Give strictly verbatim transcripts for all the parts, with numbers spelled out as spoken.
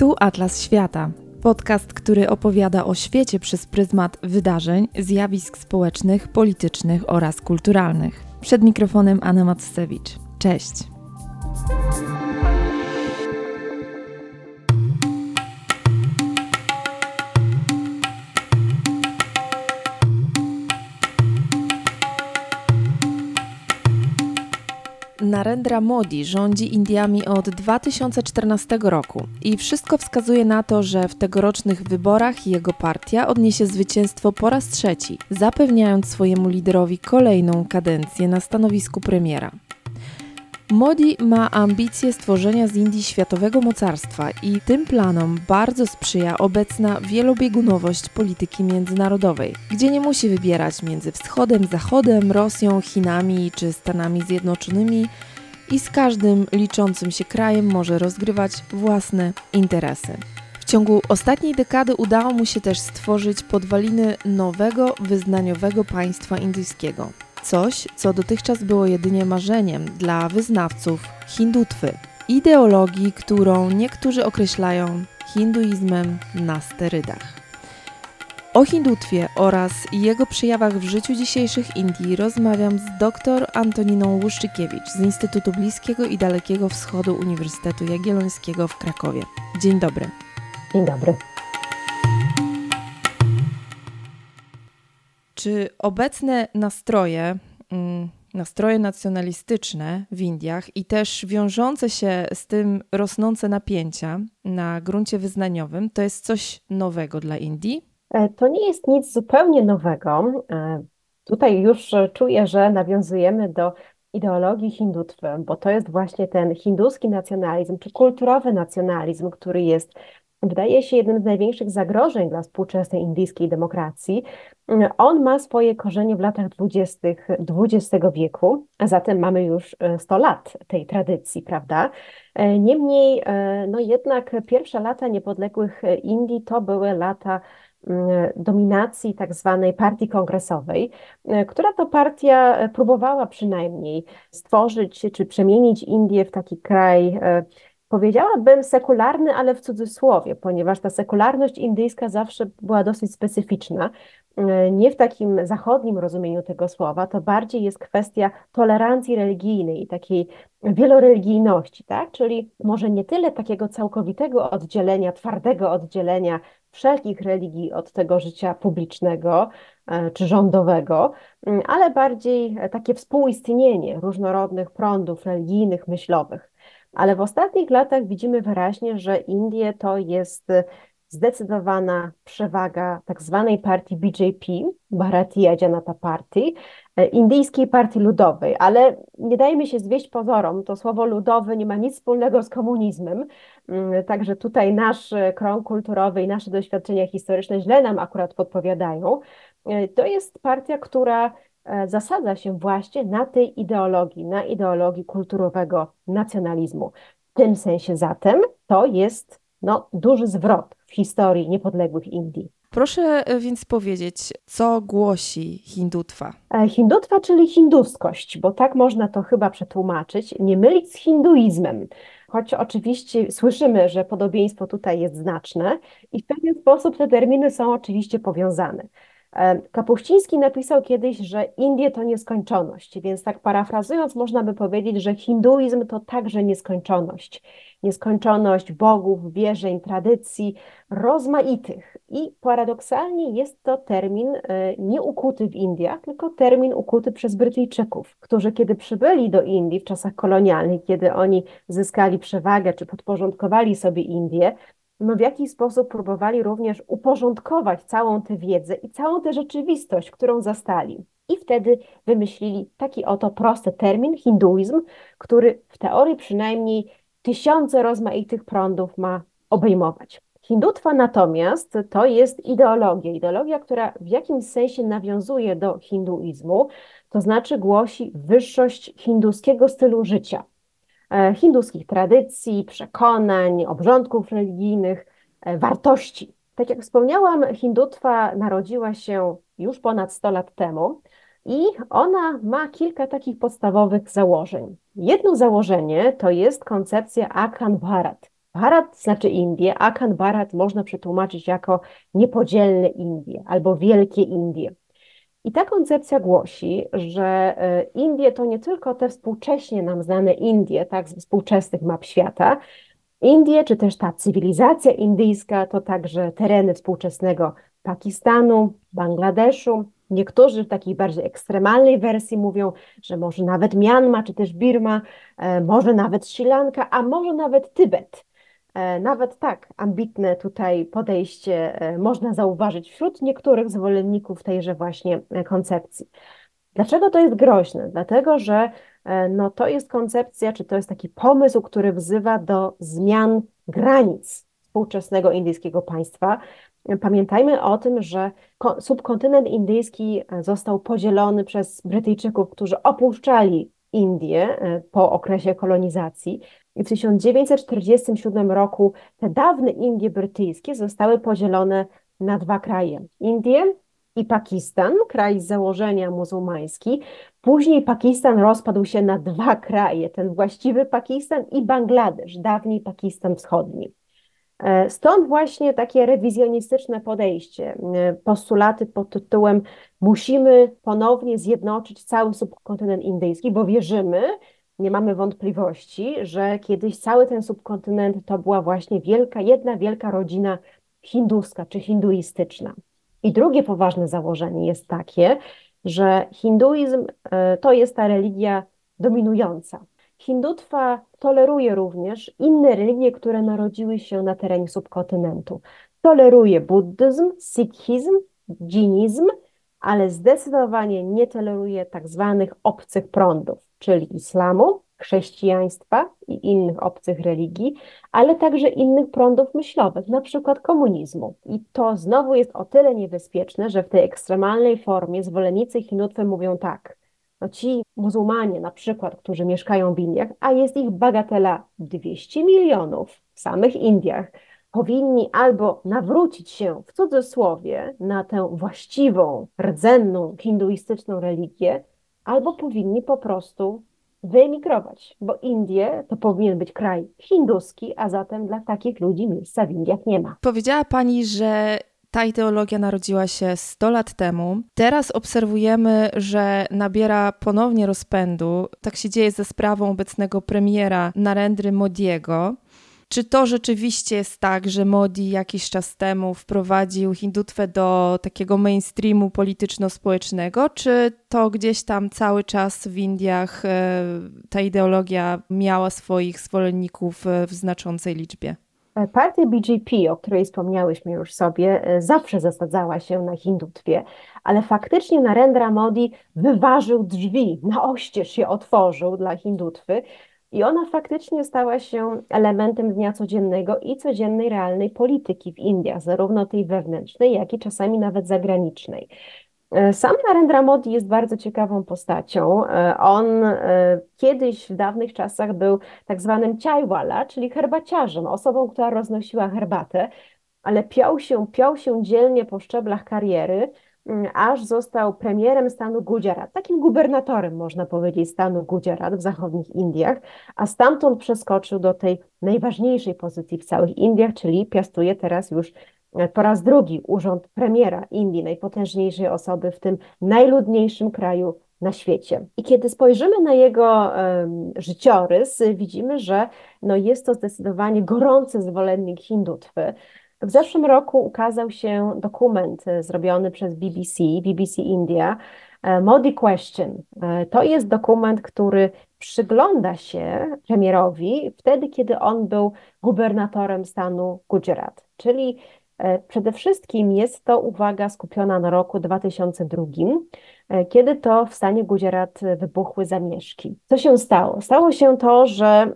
Tu Atlas Świata, podcast, który opowiada o świecie przez pryzmat wydarzeń, zjawisk społecznych, politycznych oraz kulturalnych. Przed mikrofonem Anna Macewicz. Cześć! Narendra Modi rządzi Indiami od dwa tysiące czternastego roku i wszystko wskazuje na to, że w tegorocznych wyborach jego partia odniesie zwycięstwo po raz trzeci, zapewniając swojemu liderowi kolejną kadencję na stanowisku premiera. Modi ma ambicje stworzenia z Indii światowego mocarstwa i tym planom bardzo sprzyja obecna wielobiegunowość polityki międzynarodowej, gdzie nie musi wybierać między wschodem, zachodem, Rosją, Chinami czy Stanami Zjednoczonymi i z każdym liczącym się krajem może rozgrywać własne interesy. W ciągu ostatniej dekady udało mu się też stworzyć podwaliny nowego, wyznaniowego państwa indyjskiego. Coś, co dotychczas było jedynie marzeniem dla wyznawców hindutwy, ideologii, którą niektórzy określają hinduizmem na sterydach. O hindutwie oraz jego przejawach w życiu dzisiejszych Indii rozmawiam z dr Antoniną Łuszczykiewicz z Instytutu Bliskiego i Dalekiego Wschodu Uniwersytetu Jagiellońskiego w Krakowie. Dzień dobry. Dzień dobry. Czy obecne nastroje, nastroje nacjonalistyczne w Indiach i też wiążące się z tym rosnące napięcia na gruncie wyznaniowym, to jest coś nowego dla Indii? To nie jest nic zupełnie nowego. Tutaj już czuję, że nawiązujemy do ideologii hindutwy, bo to jest właśnie ten hinduski nacjonalizm, czy kulturowy nacjonalizm, który jest, wydaje się, jednym z największych zagrożeń dla współczesnej indyjskiej demokracji. On ma swoje korzenie w latach dwudziestych dwudziestego wieku, a zatem mamy już sto lat tej tradycji, prawda? Niemniej, no jednak pierwsze lata niepodległych Indii to były lata dominacji tak zwanej partii kongresowej, która to partia próbowała przynajmniej stworzyć czy przemienić Indię w taki kraj, powiedziałabym sekularny, ale w cudzysłowie, ponieważ ta sekularność indyjska zawsze była dosyć specyficzna. Nie w takim zachodnim rozumieniu tego słowa, to bardziej jest kwestia tolerancji religijnej i takiej wieloreligijności, tak? Czyli może nie tyle takiego całkowitego oddzielenia, twardego oddzielenia wszelkich religii od tego życia publicznego czy rządowego, ale bardziej takie współistnienie różnorodnych prądów religijnych, myślowych. Ale w ostatnich latach widzimy wyraźnie, że Indie to jest zdecydowana przewaga tak zwanej partii B J P, Bharatiya Janata Party, indyjskiej partii ludowej, ale nie dajmy się zwieść pozorom, to słowo ludowy nie ma nic wspólnego z komunizmem, także tutaj nasz krąg kulturowy i nasze doświadczenia historyczne źle nam akurat podpowiadają. To jest partia, która zasadza się właśnie na tej ideologii, na ideologii kulturowego nacjonalizmu. W tym sensie zatem to jest no, duży zwrot w historii niepodległych Indii. Proszę więc powiedzieć, co głosi hindutwa? Hindutwa, czyli hinduskość, bo tak można to chyba przetłumaczyć, nie mylić z hinduizmem. Choć oczywiście słyszymy, że podobieństwo tutaj jest znaczne i w pewien sposób te terminy są oczywiście powiązane. Kapuściński napisał kiedyś, że Indie to nieskończoność, więc tak parafrazując można by powiedzieć, że hinduizm to także nieskończoność. Nieskończoność bogów, wierzeń, tradycji, rozmaitych. I paradoksalnie jest to termin nie ukuty w Indiach, tylko termin ukuty przez Brytyjczyków, którzy kiedy przybyli do Indii w czasach kolonialnych, kiedy oni zyskali przewagę czy podporządkowali sobie Indię, no w jakiś sposób próbowali również uporządkować całą tę wiedzę i całą tę rzeczywistość, którą zastali. I wtedy wymyślili taki oto prosty termin, hinduizm, który w teorii przynajmniej tysiące rozmaitych prądów ma obejmować. Hindutwa natomiast to jest ideologia, ideologia, która w jakimś sensie nawiązuje do hinduizmu, to znaczy głosi wyższość hinduskiego stylu życia, hinduskich tradycji, przekonań, obrządków religijnych, wartości. Tak jak wspomniałam, hindutwa narodziła się już ponad sto lat temu i ona ma kilka takich podstawowych założeń. Jedno założenie to jest koncepcja Akhan Bharat, Bharat znaczy Indie, Akhand Bharat można przetłumaczyć jako niepodzielne Indie albo Wielkie Indie. I ta koncepcja głosi, że e, Indie to nie tylko te współcześnie nam znane Indie, tak, z współczesnych map świata. Indie, czy też ta cywilizacja indyjska, to także tereny współczesnego Pakistanu, Bangladeszu. Niektórzy w takiej bardziej ekstremalnej wersji mówią, że może nawet Myanma, czy też Birma, e, może nawet Sri Lanka, a może nawet Tybet. E, Nawet tak ambitne tutaj podejście e, można zauważyć wśród niektórych zwolenników tejże właśnie e, koncepcji. Dlaczego to jest groźne? Dlatego, że e, no, to jest koncepcja, czy to jest taki pomysł, który wzywa do zmian granic współczesnego indyjskiego państwa. Pamiętajmy o tym, że ko- subkontynent indyjski e, został podzielony przez Brytyjczyków, którzy opuszczali Indię e, po okresie kolonizacji. I w tysiąc dziewięćset czterdziestym siódmym roku te dawne Indie brytyjskie zostały podzielone na dwa kraje. Indie i Pakistan, kraj z założenia muzułmański. Później Pakistan rozpadł się na dwa kraje, ten właściwy Pakistan i Bangladesz, dawniej Pakistan Wschodni. E, Stąd właśnie takie rewizjonistyczne podejście, e, postulaty pod tytułem musimy ponownie zjednoczyć cały subkontynent indyjski, bo wierzymy, nie mamy wątpliwości, że kiedyś cały ten subkontynent to była właśnie wielka, jedna wielka rodzina hinduska czy hinduistyczna. I drugie poważne założenie jest takie, że hinduizm e, to jest ta religia dominująca. Hindutwa toleruje również inne religie, które narodziły się na terenie subkontynentu. Toleruje buddyzm, sikhizm, dżinizm, ale zdecydowanie nie toleruje tak zwanych obcych prądów, czyli islamu, chrześcijaństwa i innych obcych religii, ale także innych prądów myślowych, na przykład komunizmu. I to znowu jest o tyle niebezpieczne, że w tej ekstremalnej formie zwolennicy Hindutwy mówią tak, no ci muzułmanie na przykład, którzy mieszkają w Indiach, a jest ich bagatela dwieście milionów w samych Indiach, powinni albo nawrócić się w cudzysłowie na tę właściwą, rdzenną, hinduistyczną religię, albo powinni po prostu wyemigrować, bo Indie to powinien być kraj hinduski, a zatem dla takich ludzi miejsca w Indiach nie ma. Powiedziała Pani, że ta ideologia narodziła się sto lat temu. Teraz obserwujemy, że nabiera ponownie rozpędu. Tak się dzieje ze sprawą obecnego premiera Narendry Modiego. Czy to rzeczywiście jest tak, że Modi jakiś czas temu wprowadził hindutwę do takiego mainstreamu polityczno-społecznego, czy to gdzieś tam cały czas w Indiach e, ta ideologia miała swoich zwolenników e, w znaczącej liczbie? Partia B J P, o której wspomniałyśmy już sobie, zawsze zasadzała się na hindutwie, ale faktycznie Narendra Modi wyważył drzwi, na oścież je otworzył dla hindutwy i ona faktycznie stała się elementem dnia codziennego i codziennej realnej polityki w Indiach, zarówno tej wewnętrznej, jak i czasami nawet zagranicznej. Sam Narendra Modi jest bardzo ciekawą postacią. On kiedyś w dawnych czasach był tak zwanym chaiwala, czyli herbaciarzem, osobą, która roznosiła herbatę, ale piął się, piął się dzielnie po szczeblach kariery, aż został premierem stanu Gujarat, takim gubernatorem, można powiedzieć, stanu Gujarat w zachodnich Indiach, a stamtąd przeskoczył do tej najważniejszej pozycji w całych Indiach, czyli piastuje teraz już po raz drugi urząd premiera Indii, najpotężniejszej osoby w tym najludniejszym kraju na świecie. I kiedy spojrzymy na jego um, życiorys, widzimy, że no, jest to zdecydowanie gorący zwolennik hindutwy. W zeszłym roku ukazał się dokument zrobiony przez B B C, B B C India, Modi Question. To jest dokument, który przygląda się premierowi wtedy, kiedy on był gubernatorem stanu Gujarat, czyli przede wszystkim jest to uwaga skupiona na roku dwa tysiące drugim, kiedy to w stanie Gujarat wybuchły zamieszki. Co się stało? Stało się to, że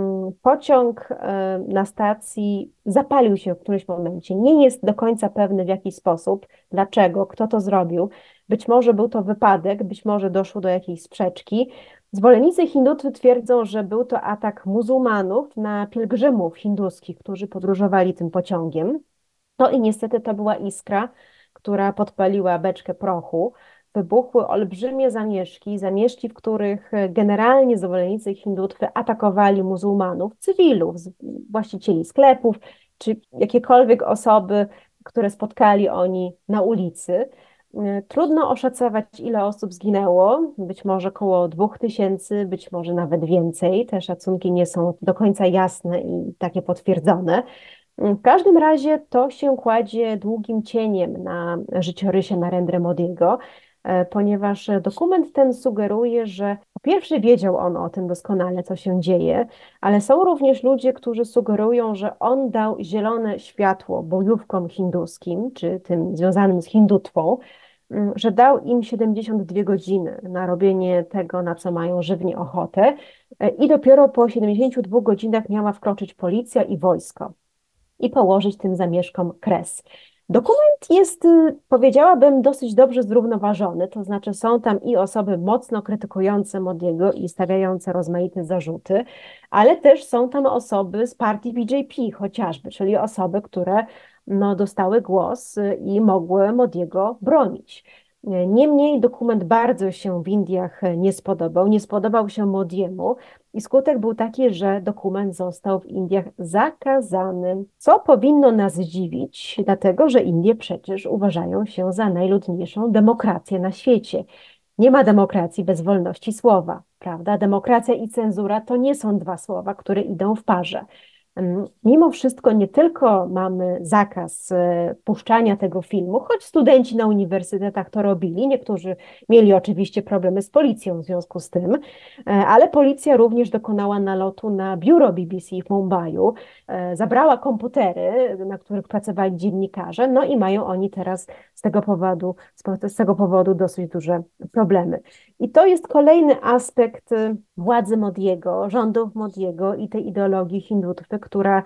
pociąg na stacji zapalił się w którymś momencie. Nie jest do końca pewny w jaki sposób, dlaczego, kto to zrobił. Być może był to wypadek, być może doszło do jakiejś sprzeczki. Zwolennicy hindutwy twierdzą, że był to atak muzułmanów na pielgrzymów hinduskich, którzy podróżowali tym pociągiem. No i niestety to była iskra, która podpaliła beczkę prochu. wybuchły olbrzymie zamieszki, zamieszki, w których generalnie zwolennicy hindutwy atakowali muzułmanów, cywilów, właścicieli sklepów, czy jakiekolwiek osoby, które spotkali oni na ulicy. Trudno oszacować, ile osób zginęło, być może około dwóch tysięcy, być może nawet więcej. Te szacunki nie są do końca jasne i takie potwierdzone. W każdym razie to się kładzie długim cieniem na życiorysie Narendry Modiego, ponieważ dokument ten sugeruje, że po pierwsze wiedział on o tym doskonale, co się dzieje, ale są również ludzie, którzy sugerują, że on dał zielone światło bojówkom hinduskim, czy tym związanym z hindutwą, że dał im siedemdziesiąt dwie godziny na robienie tego, na co mają żywnie ochotę, i dopiero po siedemdziesięciu dwóch godzinach miała wkroczyć policja i wojsko i położyć tym zamieszkom kres. Dokument jest, powiedziałabym, dosyć dobrze zrównoważony, to znaczy są tam i osoby mocno krytykujące Modiego i stawiające rozmaite zarzuty, ale też są tam osoby z partii B J P chociażby, czyli osoby, które no, dostały głos i mogły Modiego bronić. Niemniej dokument bardzo się w Indiach nie spodobał, nie spodobał się Modiemu i skutek był taki, że dokument został w Indiach zakazany, co powinno nas dziwić, dlatego że Indie przecież uważają się za najludniejszą demokrację na świecie. Nie ma demokracji bez wolności słowa, prawda? Demokracja i cenzura to nie są dwa słowa, które idą w parze. Mimo wszystko nie tylko mamy zakaz puszczania tego filmu, choć studenci na uniwersytetach to robili, niektórzy mieli oczywiście problemy z policją w związku z tym, ale policja również dokonała nalotu na biuro B B C w Mumbaiu, zabrała komputery, na których pracowali dziennikarze, no i mają oni teraz z tego powodu, z tego powodu dosyć duże problemy. I to jest kolejny aspekt władzy Modiego, rządów Modiego i tej ideologii hindutwy, która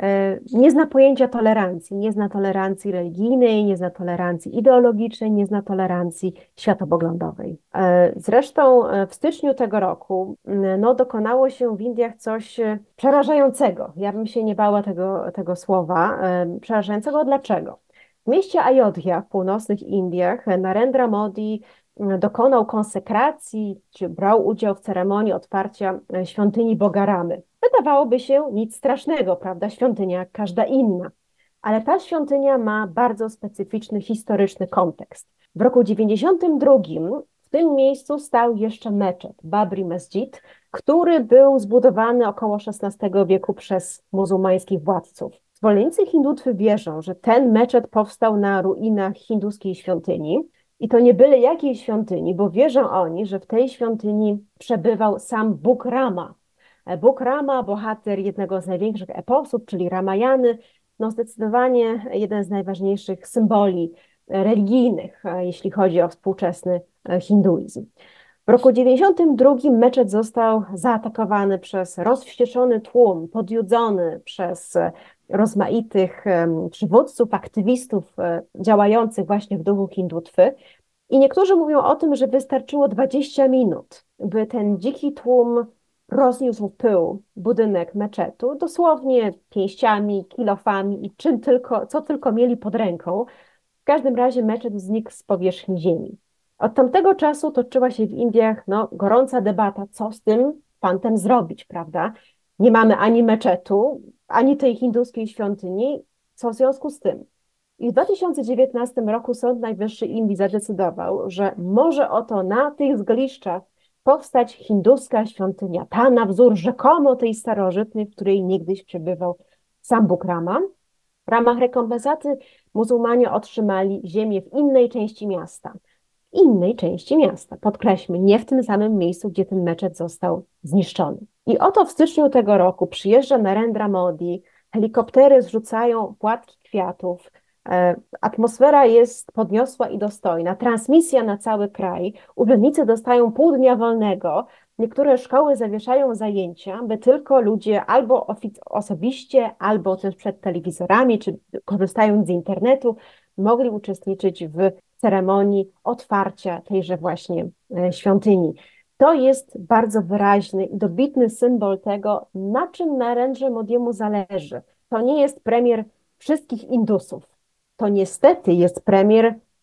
nie zna pojęcia tolerancji, nie zna tolerancji religijnej, nie zna tolerancji ideologicznej, nie zna tolerancji światopoglądowej. Zresztą w styczniu tego roku no, dokonało się w Indiach coś przerażającego. Ja bym się nie bała tego, tego słowa. Przerażającego dlaczego? W mieście Ayodhya w północnych Indiach Narendra Modi dokonał konsekracji, czy brał udział w ceremonii otwarcia świątyni Boga Ramy. Wydawałoby się nic strasznego, prawda? Świątynia jak każda inna. Ale ta świątynia ma bardzo specyficzny historyczny kontekst. W roku dziewięćdziesiątym drugim w tym miejscu stał jeszcze meczet, Babri Mesjid, który był zbudowany około szesnastego wieku przez muzułmańskich władców. Zwolennicy hindutwy wierzą, że ten meczet powstał na ruinach hinduskiej świątyni, i to nie byle jakiej świątyni, bo wierzą oni, że w tej świątyni przebywał sam Bóg Rama. Bóg Rama, bohater jednego z największych eposów, czyli Ramayany, no zdecydowanie jeden z najważniejszych symboli religijnych, jeśli chodzi o współczesny hinduizm. W roku dziewięćdziesiątym drugim meczet został zaatakowany przez rozwścieczony tłum, podjudzony przez rozmaitych przywódców, aktywistów działających właśnie w duchu hindutwy. I niektórzy mówią o tym, że wystarczyło dwadzieścia minut, by ten dziki tłum rozniósł pył budynek meczetu, dosłownie pięściami, kilofami i czym tylko, co tylko mieli pod ręką. W każdym razie meczet znikł z powierzchni ziemi. Od tamtego czasu toczyła się w Indiach no, gorąca debata, co z tym fantem zrobić, prawda? Nie mamy ani meczetu, ani tej hinduskiej świątyni, co w związku z tym? I w dwa tysiące dziewiętnastym roku Sąd Najwyższy Indii zadecydował, że może oto na tych zgliszczach powstać hinduska świątynia, ta na wzór rzekomo tej starożytnej, w której niegdyś przebywał sam Bóg Rama. W ramach rekompensaty muzułmanie otrzymali ziemię w innej części miasta. W innej części miasta, podkreślmy, nie w tym samym miejscu, gdzie ten meczet został zniszczony. I oto w styczniu tego roku przyjeżdża Narendra Modi, helikoptery zrzucają płatki kwiatów, atmosfera jest podniosła i dostojna, transmisja na cały kraj, urzędnicy dostają pół dnia wolnego, niektóre szkoły zawieszają zajęcia, by tylko ludzie albo osobiście, albo też przed telewizorami, czy korzystając z internetu, mogli uczestniczyć w ceremonii otwarcia tejże właśnie świątyni. To jest bardzo wyraźny i dobitny symbol tego, na czym Narendrze Modiemu zależy. To nie jest premier wszystkich Indusów. To niestety jest premier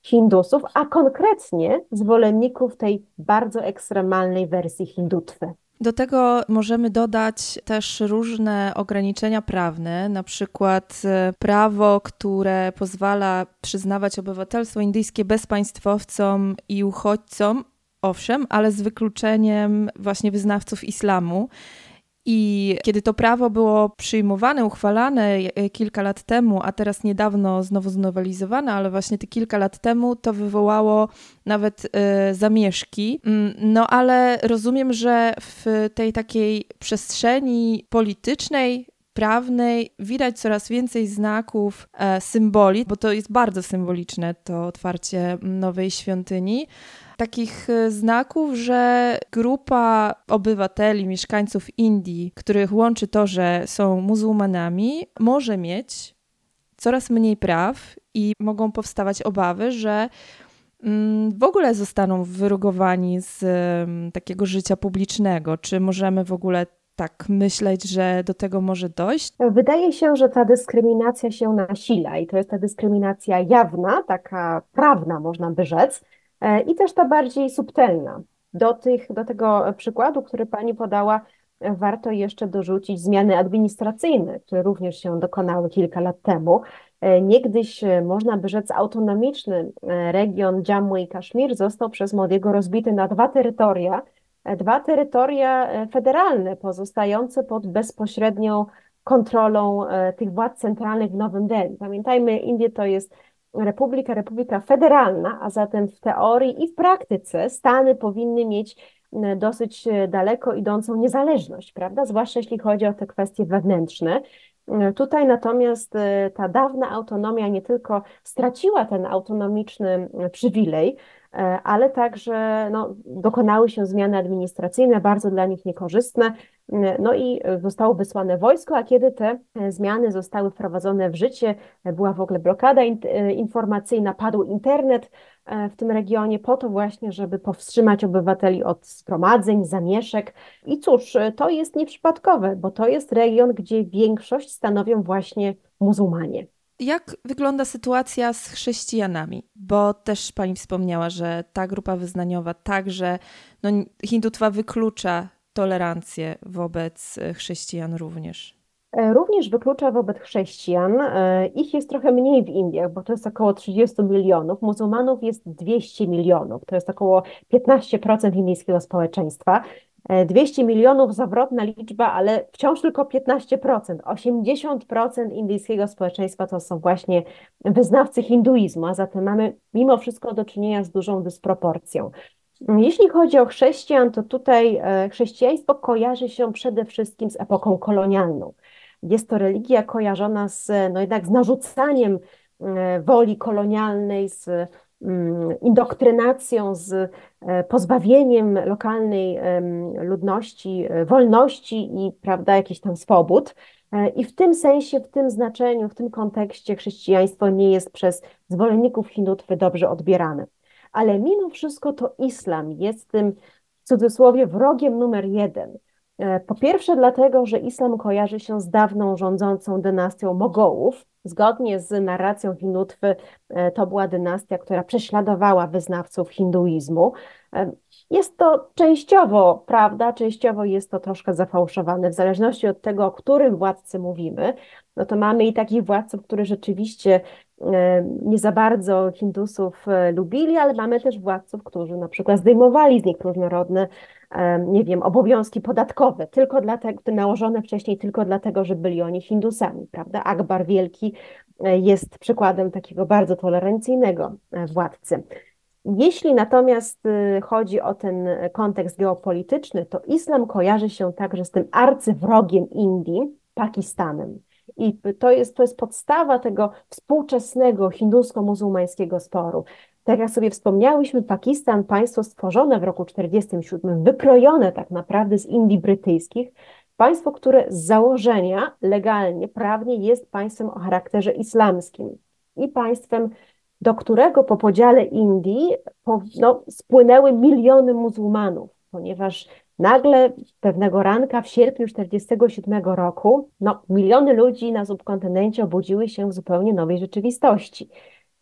Hindusów, a konkretnie zwolenników tej bardzo ekstremalnej wersji hindutwy. Do tego możemy dodać też różne ograniczenia prawne, na przykład prawo, które pozwala przyznawać obywatelstwo indyjskie bezpaństwowcom i uchodźcom, owszem, ale z wykluczeniem właśnie wyznawców islamu. I kiedy to prawo było przyjmowane, uchwalane kilka lat temu, a teraz niedawno znowu znowelizowane, ale właśnie te kilka lat temu, to wywołało nawet y, zamieszki. No ale rozumiem, że w tej takiej przestrzeni politycznej, prawnej widać coraz więcej znaków, e, symboli, bo to jest bardzo symboliczne, to otwarcie nowej świątyni. Takich znaków, że grupa obywateli, mieszkańców Indii, których łączy to, że są muzułmanami, może mieć coraz mniej praw i mogą powstawać obawy, że w ogóle zostaną wyrugowani z takiego życia publicznego. Czy możemy w ogóle tak myśleć, że do tego może dojść? Wydaje się, że ta dyskryminacja się nasila i to jest ta dyskryminacja jawna, taka prawna, można by rzec, i też ta bardziej subtelna. Do tych, do tego przykładu, który pani podała, warto jeszcze dorzucić zmiany administracyjne, które również się dokonały kilka lat temu. Niegdyś, można by rzec, autonomiczny region Jammu i Kaszmir został przez Modiego rozbity na dwa terytoria, dwa terytoria federalne pozostające pod bezpośrednią kontrolą tych władz centralnych w Nowym Delhi. Pamiętajmy, Indie to jest republika, republika federalna, a zatem w teorii i w praktyce Stany powinny mieć dosyć daleko idącą niezależność, prawda? Zwłaszcza jeśli chodzi o te kwestie wewnętrzne. Tutaj natomiast ta dawna autonomia nie tylko straciła ten autonomiczny przywilej, ale także no, dokonały się zmiany administracyjne, bardzo dla nich niekorzystne, no i zostało wysłane wojsko, a kiedy te zmiany zostały wprowadzone w życie, była w ogóle blokada informacyjna, padł internet w tym regionie po to właśnie, żeby powstrzymać obywateli od zgromadzeń, zamieszek. I cóż, to jest nieprzypadkowe, bo to jest region, gdzie większość stanowią właśnie muzułmanie. Jak wygląda sytuacja z chrześcijanami? Bo też pani wspomniała, że ta grupa wyznaniowa także, no, hindutwa wyklucza tolerancję wobec chrześcijan również. Również wyklucza wobec chrześcijan. Ich jest trochę mniej w Indiach, bo to jest około trzydzieści milionów. Muzułmanów jest dwieście milionów. To jest około piętnaście procent indyjskiego społeczeństwa. dwieście milionów, zawrotna liczba, ale wciąż tylko piętnaście procent. osiemdziesiąt procent indyjskiego społeczeństwa to są właśnie wyznawcy hinduizmu, a zatem mamy mimo wszystko do czynienia z dużą dysproporcją. Jeśli chodzi o chrześcijan, to tutaj chrześcijaństwo kojarzy się przede wszystkim z epoką kolonialną. Jest to religia kojarzona z, no jednak z narzucaniem woli kolonialnej, z indoktrynacją, z pozbawieniem lokalnej ludności wolności i, prawda, jakichś tam swobód. I w tym sensie, w tym znaczeniu, w tym kontekście chrześcijaństwo nie jest przez zwolenników hindutwy dobrze odbierane. Ale mimo wszystko to islam jest tym, w cudzysłowie, wrogiem numer jeden. Po pierwsze dlatego, że islam kojarzy się z dawną rządzącą dynastią Mogołów. Zgodnie z narracją hindutwy to była dynastia, która prześladowała wyznawców hinduizmu. Jest to częściowo prawda, częściowo jest to troszkę zafałszowane, w zależności od tego, o którym władcy mówimy. No to mamy i takich władców, którzy rzeczywiście nie za bardzo Hindusów lubili, ale mamy też władców, którzy na przykład zdejmowali z nich różnorodne, nie wiem, obowiązki podatkowe, tylko dlatego, nałożone wcześniej tylko dlatego, że byli oni Hindusami, prawda? Akbar Wielki jest przykładem takiego bardzo tolerancyjnego władcy. Jeśli natomiast chodzi o ten kontekst geopolityczny, to islam kojarzy się także z tym arcywrogiem Indii, Pakistanem. I to jest, to jest podstawa tego współczesnego hindusko-muzułmańskiego sporu. Tak jak sobie wspomniałyśmy, Pakistan, państwo stworzone w roku tysiąc dziewięćset czterdziestym siódmym, wykrojone tak naprawdę z Indii brytyjskich, państwo, które z założenia legalnie, prawnie jest państwem o charakterze islamskim i państwem, do którego po podziale Indii po, no, spłynęły miliony muzułmanów, ponieważ nagle pewnego ranka w sierpniu tysiąc dziewięćset czterdziestego siódmego roku no, miliony ludzi na subkontynencie obudziły się w zupełnie nowej rzeczywistości.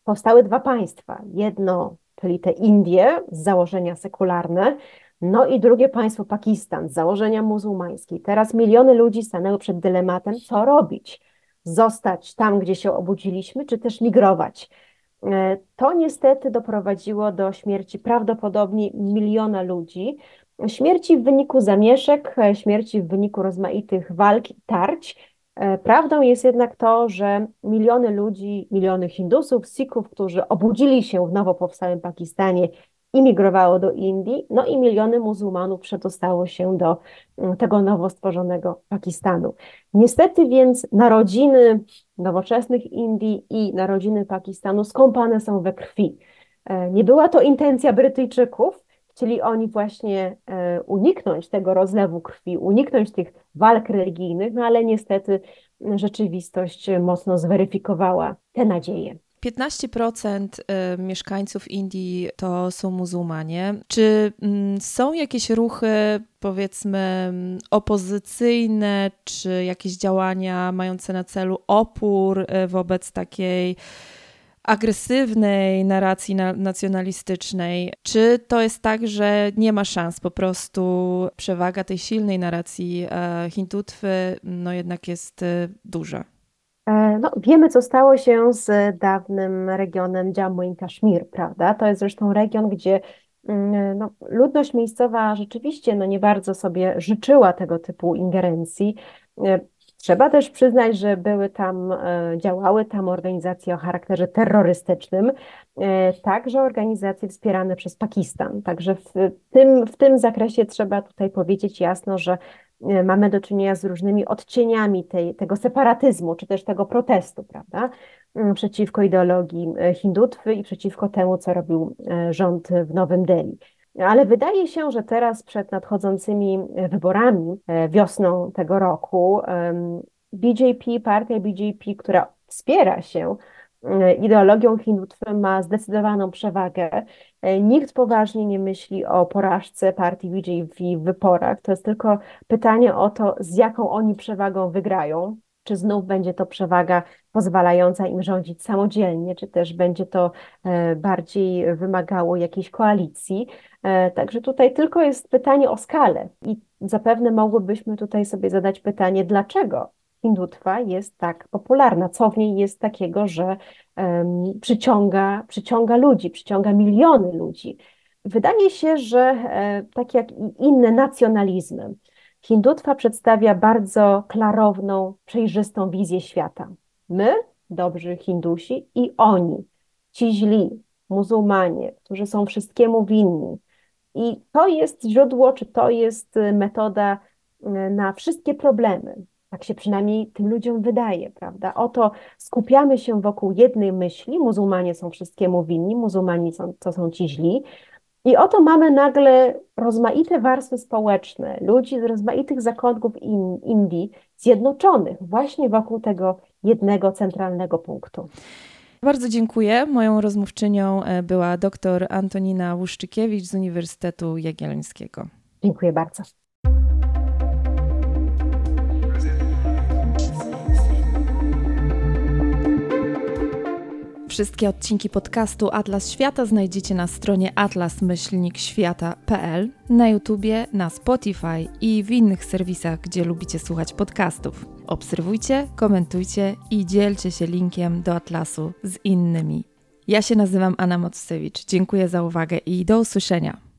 powstały dwa państwa. Jedno, czyli te Indie z założenia sekularne, no i drugie państwo Pakistan z założenia muzułmańskie. Teraz miliony ludzi stanęły przed dylematem, co robić. Zostać tam, gdzie się obudziliśmy, czy też migrować. To niestety doprowadziło do śmierci prawdopodobnie miliona ludzi. Śmierci w wyniku zamieszek, śmierci w wyniku rozmaitych walk i tarć. Prawdą jest jednak to, że miliony ludzi, miliony Hindusów, Sikhów, którzy obudzili się w nowo powstałym Pakistanie, imigrowało do Indii, no i miliony muzułmanów przedostało się do tego nowo stworzonego Pakistanu. Niestety więc narodziny nowoczesnych Indii i narodziny Pakistanu skąpane są we krwi. Nie była to intencja Brytyjczyków, chcieli oni właśnie uniknąć tego rozlewu krwi, uniknąć tych walk religijnych, no ale niestety rzeczywistość mocno zweryfikowała te nadzieje. piętnaście procent mieszkańców Indii to są muzułmanie. Czy są jakieś ruchy, powiedzmy, opozycyjne, czy jakieś działania mające na celu opór wobec takiej agresywnej narracji nacjonalistycznej? Czy to jest tak, że nie ma szans, po prostu przewaga tej silnej narracji hindutwy no jednak jest duża? No, wiemy, co stało się z dawnym regionem Jammu i Kaszmir, prawda? To jest zresztą region, gdzie no, ludność miejscowa rzeczywiście no, nie bardzo sobie życzyła tego typu ingerencji. Trzeba też przyznać, że były tam, działały tam organizacje o charakterze terrorystycznym, także organizacje wspierane przez Pakistan. Także w tym, w tym zakresie trzeba tutaj powiedzieć jasno, że mamy do czynienia z różnymi odcieniami tej, tego separatyzmu, czy też tego protestu, prawda, przeciwko ideologii hindutwy i przeciwko temu, co robił rząd w Nowym Delhi. Ale wydaje się, że teraz przed nadchodzącymi wyborami wiosną tego roku B J P, partia B J P, która wspiera się ideologią hindutwy, ma zdecydowaną przewagę. Nikt poważnie nie myśli o porażce partii B J P w wyborach. To jest tylko pytanie o to, z jaką oni przewagą wygrają. Czy znów będzie to przewaga pozwalająca im rządzić samodzielnie, czy też będzie to bardziej wymagało jakiejś koalicji. Także tutaj tylko jest pytanie o skalę i zapewne mogłybyśmy tutaj sobie zadać pytanie, dlaczego hindutwa jest tak popularna, co w niej jest takiego, że um, przyciąga, przyciąga ludzi, przyciąga miliony ludzi. Wydaje się, że e, tak jak i inne nacjonalizmy, hindutwa przedstawia bardzo klarowną, przejrzystą wizję świata. My, dobrzy Hindusi, i oni, ci źli, muzułmanie, którzy są wszystkiemu winni. I to jest źródło, czy to jest metoda na wszystkie problemy. Tak się przynajmniej tym ludziom wydaje, prawda? Oto skupiamy się wokół jednej myśli, muzułmanie są wszystkiemu winni, muzułmanie są, to są ci źli. I oto mamy nagle rozmaite warstwy społeczne, ludzi z rozmaitych zakątków in, Indii zjednoczonych właśnie wokół tego jednego centralnego punktu. Bardzo dziękuję. Moją rozmówczynią była dr Antonina Łuszczykiewicz z Uniwersytetu Jagiellońskiego. Dziękuję bardzo. Wszystkie odcinki podcastu Atlas Świata znajdziecie na stronie atlas myślnik świata kropka p l, na YouTubie, na Spotify i w innych serwisach, gdzie lubicie słuchać podcastów. Obserwujcie, komentujcie i dzielcie się linkiem do Atlasu z innymi. Ja się nazywam Anna Mockiewicz. Dziękuję za uwagę i do usłyszenia.